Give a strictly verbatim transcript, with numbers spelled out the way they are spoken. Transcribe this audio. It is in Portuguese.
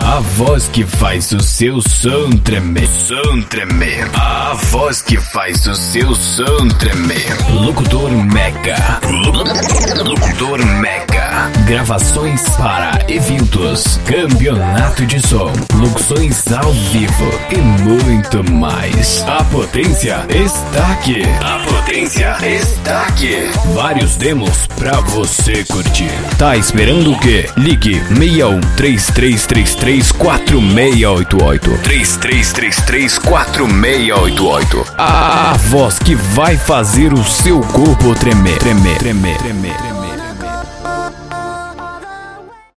A voz que faz o seu som tremer, som tremer. A voz que faz o seu som tremer. Locutor Meca, Locutor Meca. Gravações para eventos, campeonato de som, locuções ao vivo e muito mais. A potência está aqui. A potência está aqui. Vários demos pra você curtir. Tá esperando o quê? Ligue seis um três três três três quatro seis oito oito. três três três três quatro seis oito oito. A voz que vai fazer o seu corpo tremer, tremer, tremer, tremer.